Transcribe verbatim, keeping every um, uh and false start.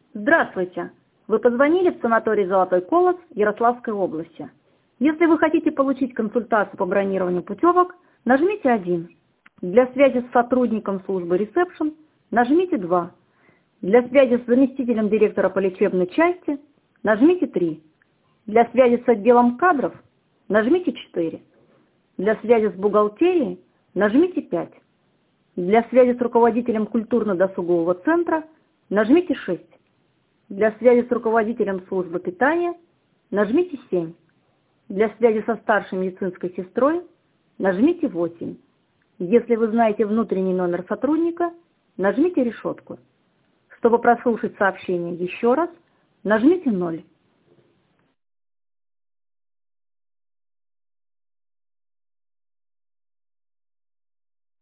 Здравствуйте! Вы позвонили в санаторий «Золотой колос» Ярославской области. Если вы хотите получить консультацию по бронированию путевок, нажмите один. Для связи с сотрудником службы ресепшн нажмите два. Для связи с заместителем директора по лечебной части нажмите три. Для связи с отделом кадров нажмите четыре. Для связи с бухгалтерией нажмите пять. Для связи с руководителем культурно-досугового центра нажмите шесть. Для связи с руководителем службы питания нажмите семь. Для связи со старшей медицинской сестрой нажмите восемь. Если вы знаете внутренний номер сотрудника, нажмите решетку. Чтобы прослушать сообщение еще раз, нажмите ноль.